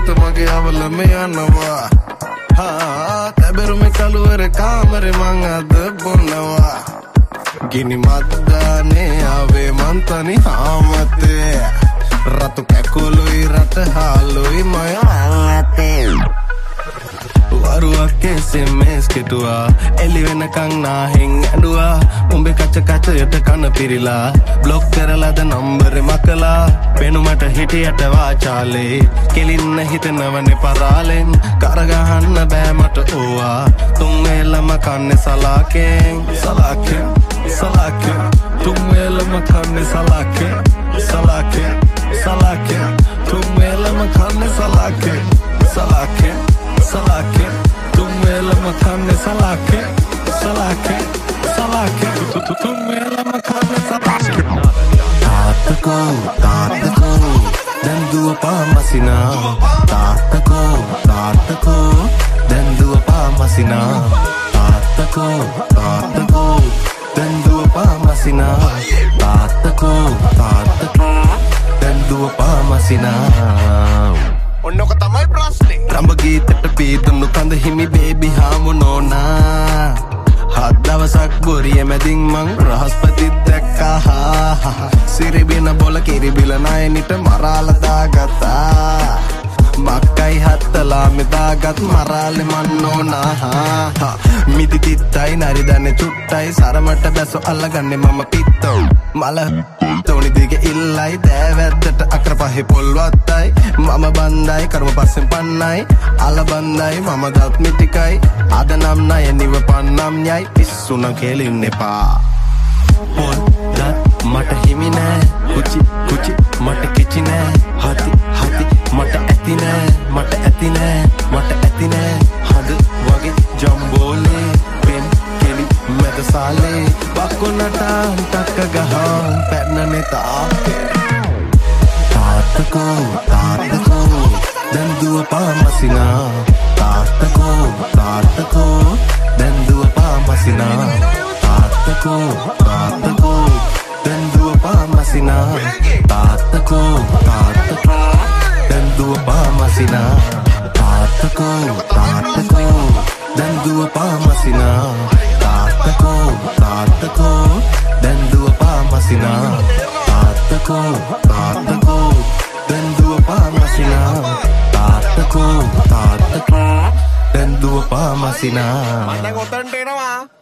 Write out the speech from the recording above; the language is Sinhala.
විත මගේ අවල මේ යනවා තැබෙරු මේ කළුවර කාමරේ මං අද බොනවා ගිනි මද්දානේ ආවේ මං තනි හාමතේ රතු කැකුළුයි රට හාලුයි මය ආතේ වරුවක් SMS කෙටුවා එලි වෙනකන් නාහෙන් ඇඬුවා උඹේ කච යට කන පිරිලා බ්ලොක් කරලාද නම්බරේ මකලා පෙනුමට හිටියට වාචාලේ කෙලින්න හිතනවනේ පරාලෙන් කරගහන්න බෑ මට ඕවා තුන් වේලම කන්නේ සලාකෙන් සලාකෙන් සලාකෙන් තුන් වේලම කන්නේ සලාකෙන් සලාකෙන් සලාකෙන් තුන් වේලම කන්නේ සලාකෙන් සලාකෙන් Salake, tumela makane salake, salake, salake, tumela makane salake. Tatako, dan dua pamasina. Tatako, dan dua pamasina. Tatako, dan dua pamasina. Tatako, dan dua pamasina. Ono ka tamay prasne රඹ ගීතට පීතුණු කඳ හිමි බේබි හාමුනෝනා හත් දවසක් බොරිය මැදින් මං රහස්පතිත් දැක්කා සිරිබින බොල කිරිබිල නයනිට මරාල දාගත්තා මක්කයි හත්තලා මෙදාගත් මරාලෙ මන්නෝනා මිදි තිත්තයි නරිදන්නේ චුට්ටයි සරමට බැසො අල්ලගන්නේ මම පිත්තෝ මල තෝනි දිග ඉල්ලයි දෑවැද්දට අක්‍ර පහේ පොල්වත්තයි මම බන්දයි කර්ම පස්සෙන් පන්නයි අල බන්දයි මම ගත් මිටිකයි අද නම් නය නිව පන්නම් යයි පිස්සුන කෙලින්න එපා පොල් දත් මට හිමි නෑ කුචි මට කිචි නෑ හති මට ඇති නෑ මට ඇති නෑ මට ඇති නෑ හද වගේ ජම්බෝලේ පෙන් කෙලි මැද සාලේ බක්කොනට ටක්ක ගහම් පැන්නනේ තාපේ තාත්තකෝ දැන් දුව පාමසිනා තාත්තකෝ දැන් දුව පාමසිනා තාත්තකෝ දැන් දුව පාමසිනා තාත්තකෝ දැන් දුව පාමසිනා තාත්තකෝ දැන් දුව පාමසිනා තාත්තකෝ දැන් දුව පාමසිනා තාත්තකෝ දැන් දුව පාමසිනා තාත්තකෝ දැන් දුව පාමසිනා මම දැන් ඔතනට එනවා